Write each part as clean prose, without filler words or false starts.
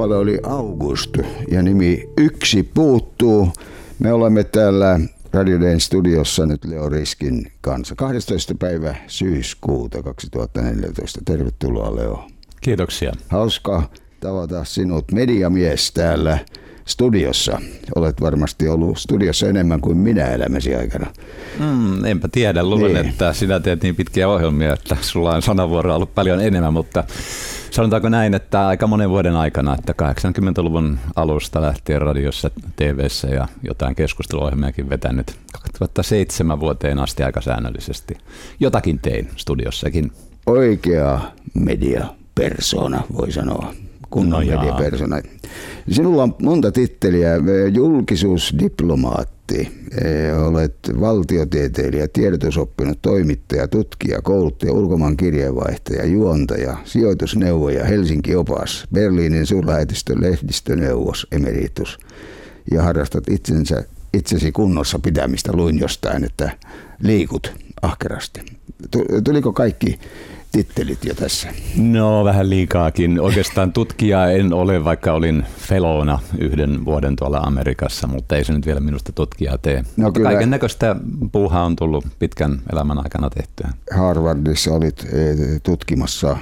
kappale oli August ja nimi Yksi puuttuu. Me olemme täällä Radio Dayn studiossa nyt Leo Riskin kanssa 12. päivä syyskuuta 2014. Tervetuloa Leo. Kiitoksia. Hauska tavata sinut, mediamies täällä studiossa. Olet varmasti ollut studiossa enemmän kuin minä elämäsi aikana. Enpä tiedä. Luulen, että sinä teet niin pitkiä ohjelmia, että sulla on sanavuoroa ollut paljon enemmän, mutta sanotaanko näin, että aika monen vuoden aikana, että 80-luvun alusta lähtien radiossa, TV:ssä ja jotain keskusteluohjelmiakin vetänyt 2007 vuoteen asti aika säännöllisesti. Jotakin tein studiossakin. Oikea mediapersona, voi sanoa. Kunnon mediapersona. Sinulla on monta titteliä. Julkisuusdiplomaatti, olet valtiotieteilijä, tiedotusoppinut, toimittaja, tutkija, kouluttaja, ulkomaan kirjeenvaihtaja, juontaja, sijoitusneuvoja, Helsinki-opas, Berliinin suurlähetystön lehdistöneuvos, emeritus ja harrastat itsesi kunnossa pitämistä. Luin jostain, että liikut ahkerasti. Tuliko kaikki tittelit jo tässä? No vähän liikaakin. Oikeastaan tutkija en ole, vaikka olin fellowna 1 vuoden tuolla Amerikassa, mutta ei se nyt vielä minusta tutkijaa tee. No kaiken näköistä puuhaa on tullut pitkän elämän aikana tehtyä. Harvardissa olit tutkimassa.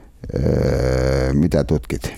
Mitä tutkit?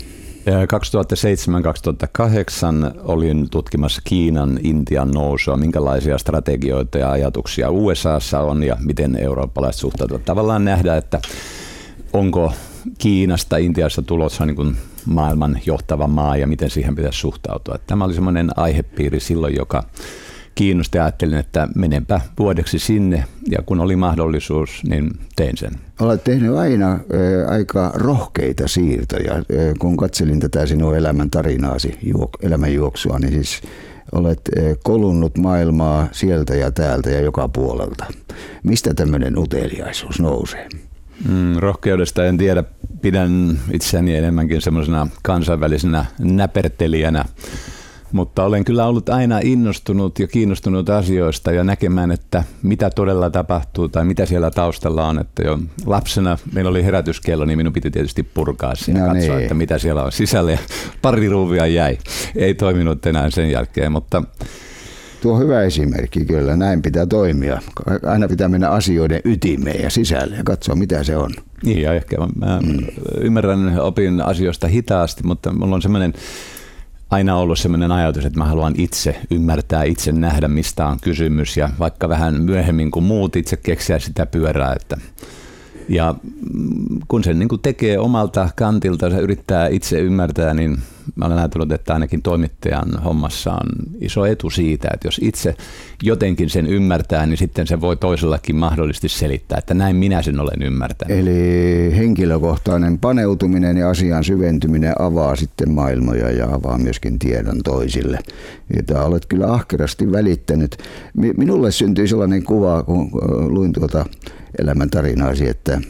2007-2008 olin tutkimassa Kiinan, Intian nousua, minkälaisia strategioita ja ajatuksia USAssa on ja miten eurooppalaiset suhtautuvat. Tavallaan nähdä, että onko Kiinasta, Intiassa tulossa niin kuin maailman johtava maa ja miten siihen pitäisi suhtautua. Tämä oli semmoinen aihepiiri silloin, joka kiinnosti ja ajattelin, että menenpä vuodeksi sinne ja kun oli mahdollisuus, niin tein sen. Olet tehnyt aina aika rohkeita siirtoja. Kun katselin tätä sinun elämän tarinaasi, elämänjuoksua, niin siis olet kolunnut maailmaa sieltä ja täältä ja joka puolelta. Mistä tämmöinen uteliaisuus nousee? Rohkeudesta en tiedä. Pidän itseäni enemmänkin semmoisena kansainvälisenä näpertelijänä. Mutta olen kyllä ollut aina innostunut ja kiinnostunut asioista ja näkemään, että mitä todella tapahtuu tai mitä siellä taustalla on. Että jo lapsena meillä oli herätyskello, niin minun piti tietysti purkaa siinä ja katsoa, että mitä siellä on sisällä. Ja pari ruuvia jäi. Ei toiminut enää sen jälkeen, mutta tuo on hyvä esimerkki kyllä. Näin pitää toimia. Aina pitää mennä asioiden ytimeen ja sisälle ja katsoa, mitä se on. Niin ja ehkä mä ymmärrän, opin asioista hitaasti, mutta mulla on semmoinen aina ollut sellainen ajatus, että mä haluan itse ymmärtää, itse nähdä, mistä on kysymys ja vaikka vähän myöhemmin kuin muut itse keksiä sitä pyörää. Ja kun sen niin kuin tekee omalta kantilta, se yrittää itse ymmärtää, niin mä olen ajatellut, että ainakin toimittajan hommassa on iso etu siitä, että jos itse jotenkin sen ymmärtää, niin sitten se voi toisellakin mahdollisesti selittää, että näin minä sen olen ymmärtänyt. Eli henkilökohtainen paneutuminen ja asian syventyminen avaa sitten maailmoja ja avaa myöskin tiedon toisille. Jota olet kyllä ahkerasti välittänyt. Minulle syntyi sellainen kuva, kun luin tuota elämän tarinaasi, että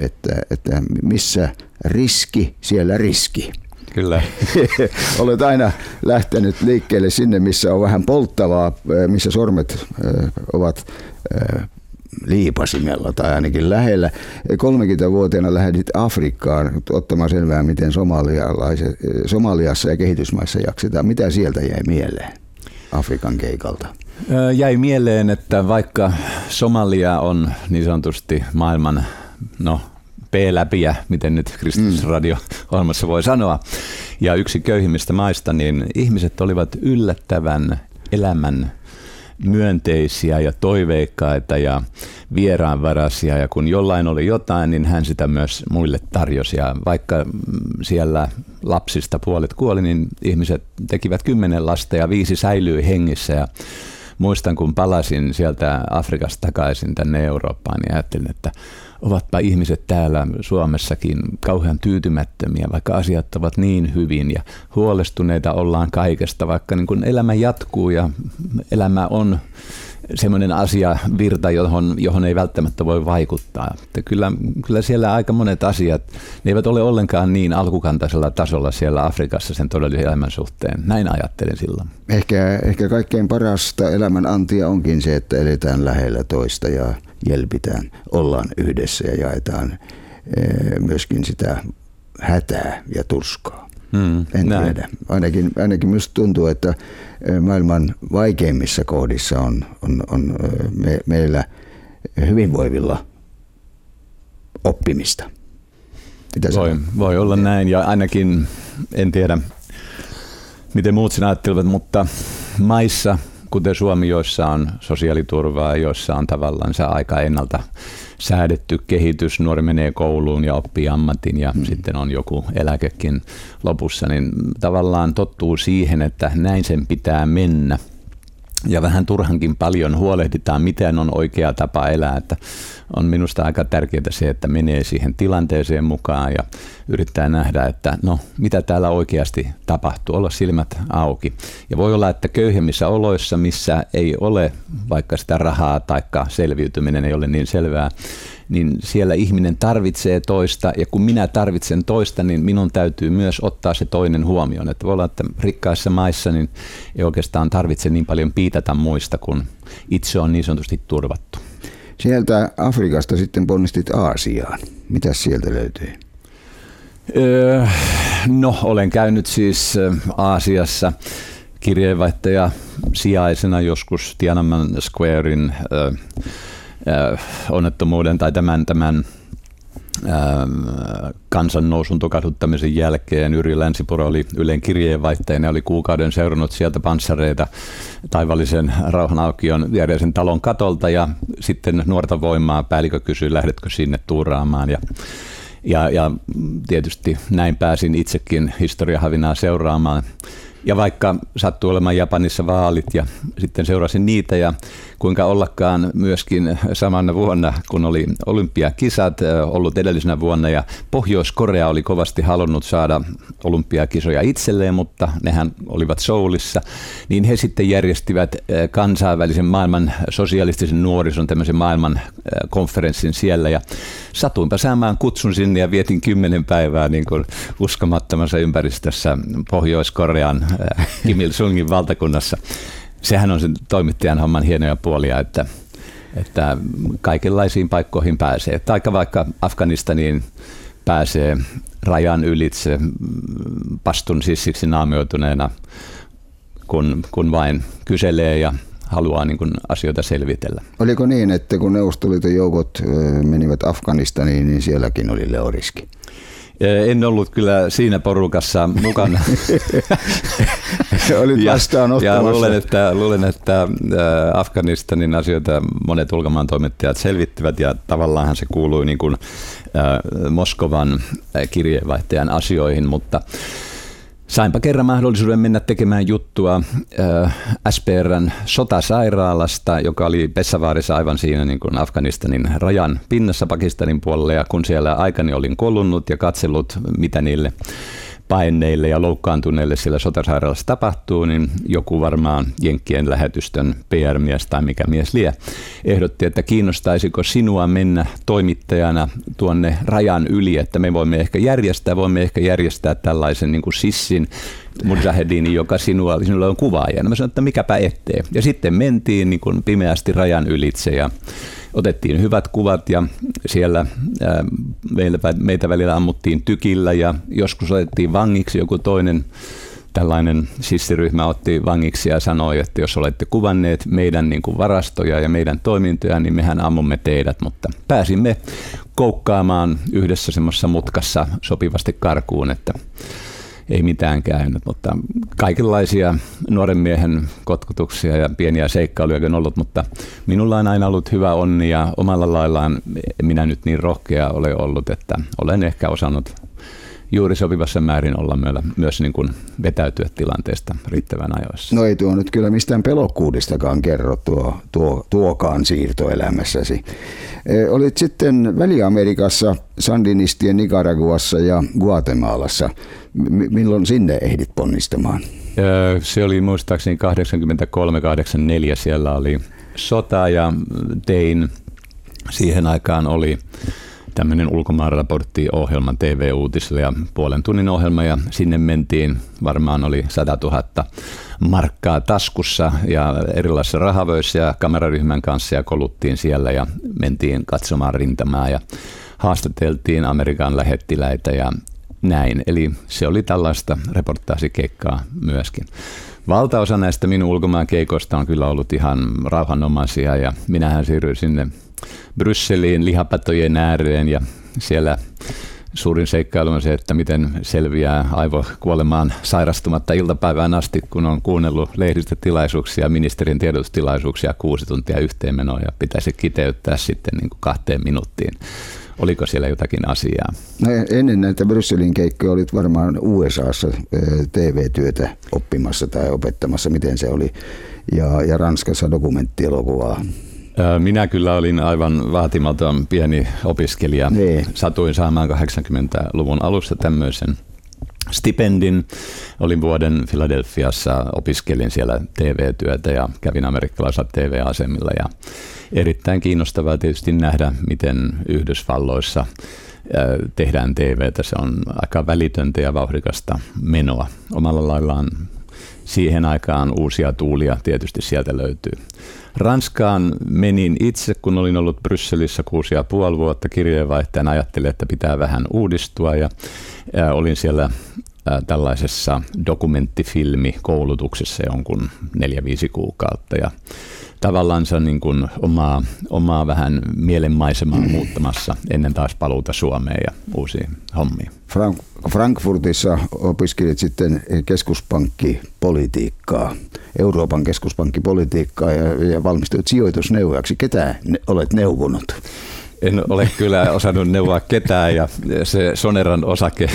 missä riski, siellä riski. Kyllä. Olet aina lähtenyt liikkeelle sinne, missä on vähän polttavaa, missä sormet ovat liipasimella tai ainakin lähellä. 30-vuotiaana lähdit Afrikkaan ottamaan selvää, miten Somaliassa ja kehitysmaissa jaksetaan. Mitä sieltä jäi mieleen Afrikan keikalta? Jäi mieleen, että vaikka Somalia on niin sanotusti maailman P-läpiä, miten nyt Kristusradio-ohjelmassa voi sanoa, ja yksi köyhimmistä maista, niin ihmiset olivat yllättävän elämän myönteisiä ja toiveikkaita ja vieraanvaraisia, ja kun jollain oli jotain, niin hän sitä myös muille tarjosi. Ja vaikka siellä lapsista puolet kuoli, niin ihmiset tekivät 10 lasta ja 5 säilyi hengissä. Ja muistan, kun palasin sieltä Afrikasta takaisin tänne Eurooppaan, niin ajattelin, että ovatpa ihmiset täällä Suomessakin kauhean tyytymättömiä, vaikka asiat ovat niin hyvin ja huolestuneita ollaan kaikesta, vaikka niin kun elämä jatkuu ja elämä on semmoinen asiavirta, johon ei välttämättä voi vaikuttaa. Että kyllä siellä aika monet asiat, ne eivät ole ollenkaan niin alkukantaisella tasolla siellä Afrikassa sen todellisen elämän suhteen. Näin ajattelin silloin. Ehkä kaikkein parasta elämän antia onkin se, että eletään lähellä toista ja jelpitään, ollaan yhdessä ja jaetaan myöskin sitä hätää ja tuskaa. En tiedä. Ainakin minusta tuntuu, että maailman vaikeimmissa kohdissa on meillä hyvinvoivilla oppimista. Voi olla näin, ja ainakin en tiedä, miten muut sinä ajattelevat, mutta maissa, kuten Suomi, joissa on sosiaaliturvaa, joissa on tavallaan se aika ennalta säädetty kehitys, nuori menee kouluun ja oppii ammatin ja sitten on joku eläkekin lopussa, niin tavallaan tottuu siihen, että näin sen pitää mennä. Ja vähän turhankin paljon huolehditaan, miten on oikea tapa elää. Että on minusta aika tärkeää se, että menee siihen tilanteeseen mukaan ja yrittää nähdä, että no, mitä täällä oikeasti tapahtuu, olla silmät auki. Ja voi olla, että köyhemmissä oloissa, missä ei ole vaikka sitä rahaa tai selviytyminen ei ole niin selvää, niin siellä ihminen tarvitsee toista, ja kun minä tarvitsen toista, niin minun täytyy myös ottaa se toinen huomioon. Että voi olla, että rikkaissa maissa niin ei oikeastaan tarvitse niin paljon piitata muista, kun itse on niin sanotusti turvattu. Sieltä Afrikasta sitten ponnistit Aasiaan. Mitäs sieltä löytyi? No, olen käynyt siis Aasiassa kirjeenvaihtaja sijaisena joskus Tiananmen Squarein onnettomuuden tai tämän kansannousun tukahduttamisen jälkeen. Yrjö Länsipuro oli Ylen kirjeenvaihtajana ja oli kuukauden seurannut sieltä panssareita taivallisen rauhanaukion viereisen talon katolta, ja sitten nuorta voimaa päällikö kysyi, lähdetkö sinne tuuraamaan, ja tietysti näin pääsin itsekin historiahavinaa seuraamaan. Ja vaikka sattui olemaan Japanissa vaalit ja sitten seurasin niitä, ja kuinka ollakaan myöskin samana vuonna, kun oli olympiakisat ollut edellisenä vuonna, ja Pohjois-Korea oli kovasti halunnut saada olympiakisoja itselleen, mutta nehän olivat Soulissa, niin he sitten järjestivät kansainvälisen maailman sosialistisen nuorison tämmöisen maailman konferenssin siellä, ja satuinpa saamaan kutsun sinne ja vietin 10 päivää niin kuin uskomattomassa ympäristössä Pohjois-Korean Kim Il-sungin valtakunnassa. Sehän on sen toimittajan homman hienoja puolia, että kaikenlaisiin paikkoihin pääsee. Taikka vaikka Afganistaniin pääsee rajan ylitse pastun sissiksi naamioituneena, kun vain kyselee ja haluaa niin kuin asioita selvitellä. Oliko niin, että kun Neuvostoliiton joukot menivät Afganistaniin, niin sielläkin oli leoriski? En ollut kyllä siinä porukassa mukana. Olit vastaanottamassa. Ja luulen, että Afganistanin asioita monet ulkomaan toimittajat selvittivät, ja tavallaan se kuului niin kuin Moskovan kirjeenvaihtajan asioihin, mutta sainpa kerran mahdollisuuden mennä tekemään juttua SPR:n sotasairaalasta, joka oli Peshawardissa aivan siinä niin kuin Afganistanin rajan pinnassa Pakistanin puolella, ja kun siellä aikani olin kolunnut ja katsellut, mitä niille paenneille ja loukkaantuneille siellä sotasairaalassa tapahtuu, niin joku varmaan Jenkkien lähetystön PR-mies tai mikä mies lie ehdotti, että kiinnostaisiko sinua mennä toimittajana tuonne rajan yli, että me voimme ehkä järjestää tällaisen niin kuin sissin mujahedini, joka sinulla on kuvaajana. Mä sanoin, että mikäpä ettei. Ja sitten mentiin niin kuin pimeästi rajan ylitse ja otettiin hyvät kuvat, ja siellä meitä välillä ammuttiin tykillä, ja joskus otettiin vangiksi joku toinen tällainen sissiryhmä otti vangiksi ja sanoi, että jos olette kuvanneet meidän niin kuin varastoja ja meidän toimintoja, niin mehän ammumme teidät, mutta pääsimme koukkaamaan yhdessä semmoisessa mutkassa sopivasti karkuun, että ei mitään käynyt, mutta kaikenlaisia nuoren miehen kotkutuksia ja pieniä seikkailuja on ollut, mutta minulla on aina ollut hyvä onni, ja omalla laillaan minä nyt niin rohkea ole ollut, että olen ehkä osannut juuri sopivassa määrin olla myös niin kuin vetäytyä tilanteesta riittävän ajoissa. No ei tuo nyt kyllä mistään pelokkuudistakaan kerro tuokaan siirto elämässäsi. Olit sitten Väli-Amerikassa, sandinistien Nicaraguassa ja Guatemalassa. Milloin sinne ehdit ponnistamaan? Se oli muistaakseni 83-84, siellä oli sota, ja tein siihen aikaan oli tämmöinen ulkomaanraportti-ohjelma TV-uutisille ja puolen tunnin ohjelma, ja sinne mentiin, varmaan oli 100 000 markkaa taskussa ja erilaisissa rahavöissä ja kameraryhmän kanssa, ja koluttiin siellä ja mentiin katsomaan rintamaa ja haastateltiin Amerikan lähettiläitä, ja näin. Eli se oli tällaista reportaasikeikkaa myöskin. Valtaosa näistä minun ulkomaan keikoista on kyllä ollut ihan rauhanomaisia ja minähän siirryin sinne Brysseliin lihapatojen ääreen ja siellä suurin seikkailu on se, että miten selviää aivokuolemaan sairastumatta iltapäivään asti, kun on kuunnellut lehdistötilaisuuksia, ministerin tiedotustilaisuuksia 6 tuntia yhteenmenoa ja pitäisi kiteyttää sitten niin kuin 2 minuuttiin. Oliko siellä jotakin asiaa? No, ennen näitä Brysselin keikkoja olit varmaan USAssa TV-työtä oppimassa tai opettamassa, miten se oli, ja Ranskassa dokumenttielokuvaa. Minä kyllä olin aivan vaatimaton pieni opiskelija. Satuin saamaan 80-luvun alussa tämmöisen stipendin. Olin vuoden Philadelphiassa, opiskelin siellä TV-työtä ja kävin amerikkalaisilla TV-asemilla. Ja erittäin kiinnostavaa tietysti nähdä, miten Yhdysvalloissa tehdään TVtä. Se on aika välitöntä ja vauhdikasta menoa. Omalla laillaan siihen aikaan uusia tuulia tietysti sieltä löytyy. Ranskaan menin itse, kun olin ollut Brysselissä 6,5 vuotta kirjeenvaihtajana. Ajattelin, että pitää vähän uudistua ja olin siellä tällaisessa dokumenttifilmikoulutuksessa jonkun 4-5 kuukautta ja tavallaan se on niin kuin omaa vähän mielenmaisemaa muuttamassa ennen taas paluuta Suomeen ja uusiin hommiin. Frankfurtissa opiskelit sitten keskuspankkipolitiikkaa, Euroopan keskuspankkipolitiikkaa ja valmistuit sijoitusneuvojaksi. Ketä olet neuvonut? En ole kyllä osannut neuvoa ketään ja se Soneran osake,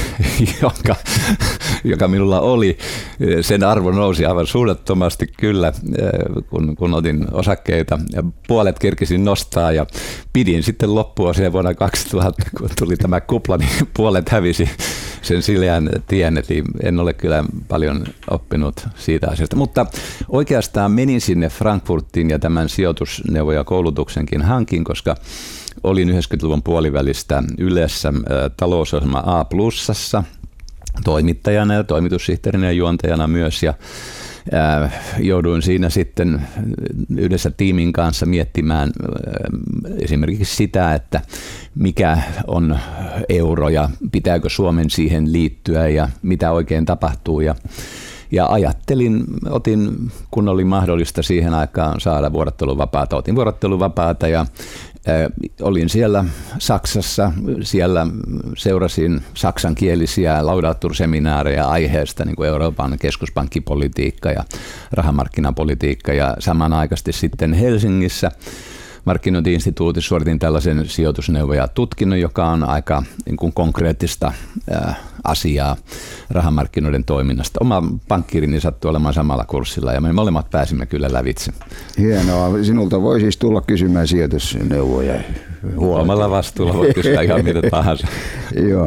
joka minulla oli, sen arvo nousi aivan suunnattomasti kyllä, kun otin osakkeita. Ja puolet kerkisin nostaa ja pidin sitten loppuosia vuonna 2000, kun tuli tämä kupla, niin puolet hävisi sen sileän tien, eli en ole kyllä paljon oppinut siitä asiasta. Mutta oikeastaan menin sinne Frankfurtiin ja tämän sijoitusneuvojakoulutuksenkin hankin, koska olin 90-luvun puolivälistä Ylessä talousohjelma A+:ssa toimittajana ja toimitussihteerinä ja juontajana myös. Ja jouduin siinä sitten yhdessä tiimin kanssa miettimään esimerkiksi sitä, että mikä on euro ja pitääkö Suomen siihen liittyä ja mitä oikein tapahtuu. Ja otin, kun oli mahdollista siihen aikaan saada vuorotteluvapaata, otin vuorotteluvapaata ja olin siellä Saksassa, siellä seurasin saksankielisiä laudaturseminaareja aiheesta, niin kuin Euroopan keskuspankkipolitiikka ja rahamarkkinapolitiikka, ja samanaikaisesti sitten Helsingissä markkinointi-instituutissa suoritin tällaisen sijoitusneuvojatutkinnon, joka on aika niin kuin konkreettista asiaa rahamarkkinoiden toiminnasta. Oma pankkirini sattui olemaan samalla kurssilla ja me molemmat pääsimme kyllä lävitse. Hienoa. Sinulta voi siis tulla kysymään sijoitusneuvoja. Omalla vastuulla voi kysyä ihan mitä tahansa. Joo.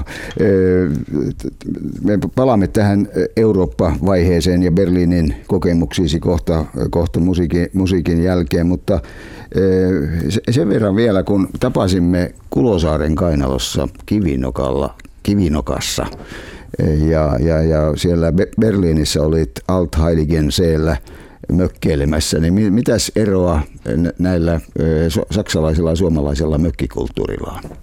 Me palaamme tähän Eurooppa-vaiheeseen ja Berliinin kokemuksiisi kohta musiikin jälkeen, mutta sen verran vielä, kun tapasimme Kulosaaren kainalossa Kivinokassa ja siellä Berliinissä olit Alt-Heiligenseellä mökkeilemässä, niin mitäs eroa näillä saksalaisilla ja suomalaisilla mökkikulttuurilla on?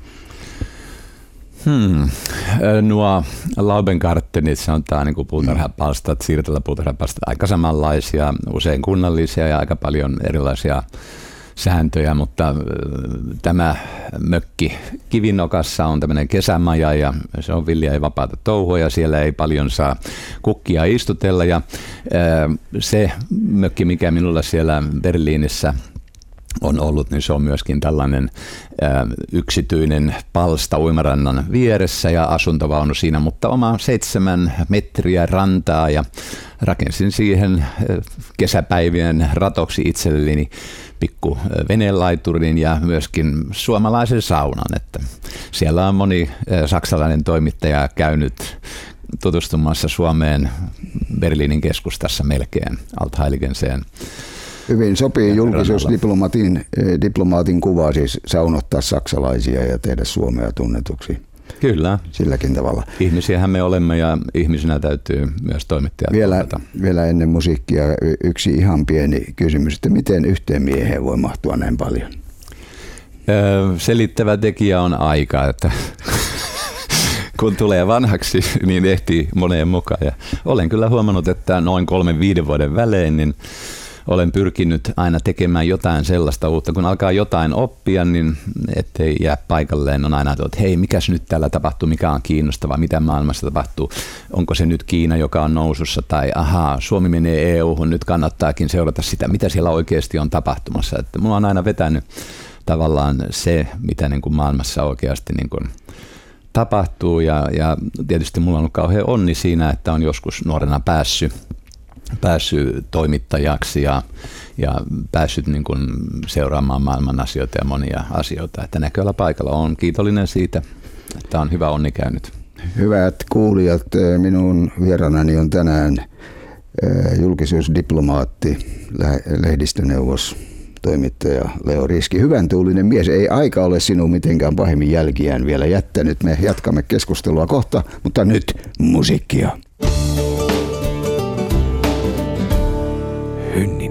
Nuo Laubengartenit, sanotaan niin kuin puutarhapalstat, siirtelypuutarhapalstat, aika samanlaisia, usein kunnallisia ja aika paljon erilaisia sääntöjä, mutta tämä mökki Kivinokassa on tämmöinen kesämaja ja se on villiä ja vapaata touhua ja siellä ei paljon saa kukkia istutella ja se mökki, mikä minulla siellä Berliinissä on ollut, niin se on myöskin tällainen yksityinen palsta uimarannan vieressä ja asuntovaunu siinä, mutta oma 7 metriä rantaa ja rakensin siihen kesäpäivien ratoksi itselleni pikku veneenlaiturin ja myöskin suomalaisen saunan, että siellä on moni saksalainen toimittaja käynyt tutustumassa Suomeen Berliinin keskustassa melkein Alt-Heiligenseen. Hyvin sopii julkisuusdiplomaatin kuva, siis saunottaa saksalaisia ja tehdä Suomea tunnetuksi. Kyllä. Silläkin tavalla. Ihmisiähän me olemme ja ihmisenä täytyy myös toimittajat vielä ennen musiikkia yksi ihan pieni kysymys, että miten yhteen mieheen voi mahtua näin paljon? Selittävä tekijä on aika, että kun tulee vanhaksi, niin ehtii moneen mukaan. Ja olen kyllä huomannut, että noin 3-5 vuoden välein niin olen pyrkinyt aina tekemään jotain sellaista uutta. Kun alkaa jotain oppia, niin ettei jää paikalleen. On aina, että hei, mikäs nyt täällä tapahtuu, mikä on kiinnostavaa, mitä maailmassa tapahtuu. Onko se nyt Kiina, joka on nousussa, tai ahaa, Suomi menee EU-hun, nyt kannattaakin seurata sitä, mitä siellä oikeasti on tapahtumassa. Että mulla on aina vetänyt tavallaan se, mitä niin kuin maailmassa oikeasti niin kuin tapahtuu. Ja tietysti mulla on ollut kauhean onni siinä, että on joskus nuorena päässyt toimittajaksi ja päässyt niin kuin seuraamaan maailman asioita ja monia asioita. Että näköjään paikalla on kiitollinen siitä, että on hyvä onni käynyt. Hyvät kuulijat, minun vieraanani on tänään julkisuusdiplomaatti, lehdistöneuvos, toimittaja Leo Riski. Hyvän tuulinen mies, ei aika ole sinun mitenkään pahemmin jälkiään vielä jättänyt. Me jatkamme keskustelua kohta, mutta nyt musiikkia. Hynnin